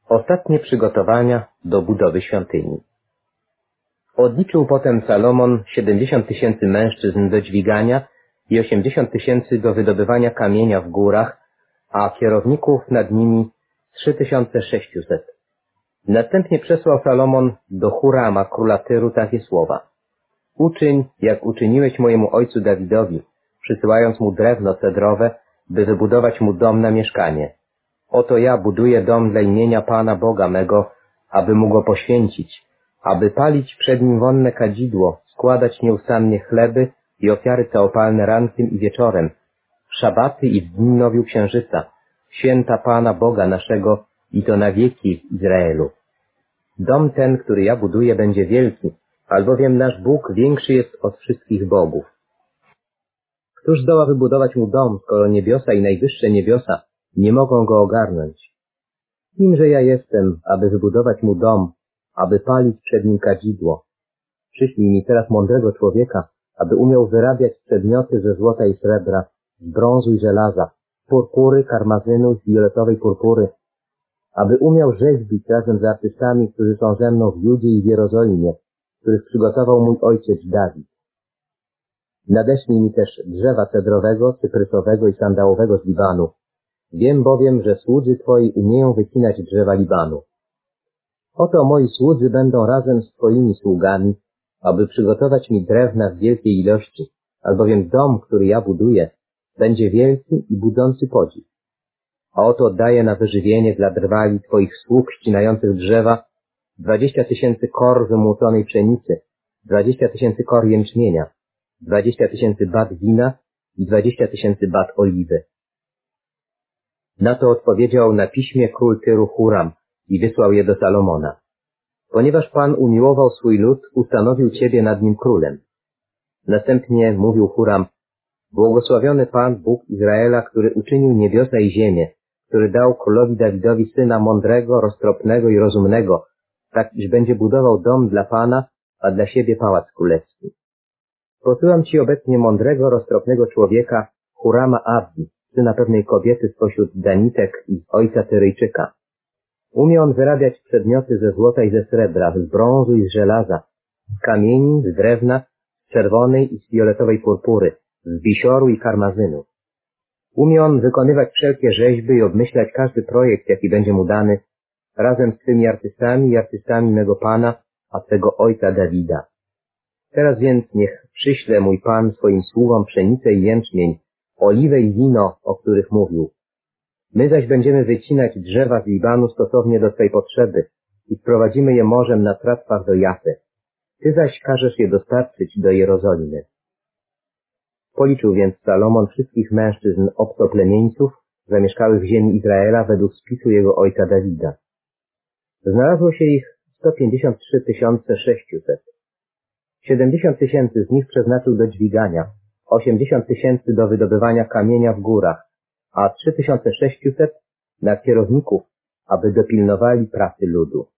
Ostatnie przygotowania do budowy świątyni. Odliczył potem Salomon 70 000 mężczyzn do dźwigania i 80 000 do wydobywania kamienia w górach, a kierowników nad nimi 3600. Następnie przesłał Salomon do Hurama, króla Tyru, takie słowa. Uczyń, jak uczyniłeś mojemu ojcu Dawidowi, przysyłając mu drewno cedrowe, by wybudować mu dom na mieszkanie. Oto ja buduję dom dla imienia Pana Boga mego, aby mu go poświęcić, aby palić przed nim wonne kadzidło, składać nieustannie chleby i ofiary całopalne rankiem i wieczorem, w szabaty i w dni nowiu księżyca, święta Pana Boga naszego i to na wieki w Izraelu. Dom ten, który ja buduję, będzie wielki, albowiem nasz Bóg większy jest od wszystkich bogów. Któż zdoła wybudować mu dom, skoro niebiosa i najwyższe niebiosa nie mogą go ogarnąć? Kimże ja jestem, aby wybudować mu dom, aby palić przed nim kadzidło? Przyślij mi teraz mądrego człowieka, aby umiał wyrabiać przedmioty ze złota i srebra, z brązu i żelaza, purpury, karmazynu i fioletowej purpury, aby umiał rzeźbić razem z artystami, którzy są ze mną w Judzie i w Jerozolimie, których przygotował mój ojciec Dawid. Nadeślij mi też drzewa cedrowego, cyprysowego i sandałowego z Libanu. Wiem bowiem, że słudzy Twoi umieją wycinać drzewa Libanu. Oto moi słudzy będą razem z Twoimi sługami, aby przygotować mi drewna w wielkiej ilości, albowiem dom, który ja buduję, będzie wielki i budzący podziw. A oto daję na wyżywienie dla drwali Twoich sług ścinających drzewa 20 000 kor wymłóconej pszenicy, 20 000 kor jęczmienia, 20 000 bat wina i 20 000 bat oliwy. Na to odpowiedział na piśmie król Tyru Huram i wysłał je do Salomona. Ponieważ Pan umiłował swój lud, ustanowił Ciebie nad nim królem. Następnie mówił Huram, błogosławiony Pan, Bóg Izraela, który uczynił niebiosa i ziemię, który dał królowi Dawidowi syna mądrego, roztropnego i rozumnego, tak iż będzie budował dom dla Pana, a dla siebie pałac królewski. Posyłam Ci obecnie mądrego, roztropnego człowieka, Hurama Abdi, syna pewnej kobiety spośród Danitek i ojca Tyryjczyka. Umie on wyrabiać przedmioty ze złota i ze srebra, z brązu i z żelaza, z kamieni, z drewna, z czerwonej i z fioletowej purpury, z bisioru i karmazynu. Umie on wykonywać wszelkie rzeźby i obmyślać każdy projekt, jaki będzie mu dany, razem z Twymi artystami i artystami mego Pana, a Twego ojca Dawida. Teraz więc niech przyśle mój Pan swoim sługom pszenicę i jęczmień, oliwę i wino, o których mówił. My zaś będziemy wycinać drzewa z Libanu stosownie do swej potrzeby i sprowadzimy je morzem na tratwach do Jafy. Ty zaś każesz je dostarczyć do Jerozolimy. Policzył więc Salomon wszystkich mężczyzn obcoplemieńców zamieszkałych w ziemi Izraela według spisu jego ojca Dawida. Znalazło się ich 153 600. 70 000 z nich przeznaczył do dźwigania, 80 000 do wydobywania kamienia w górach, a 3600 na kierowników, aby dopilnowali pracy ludu.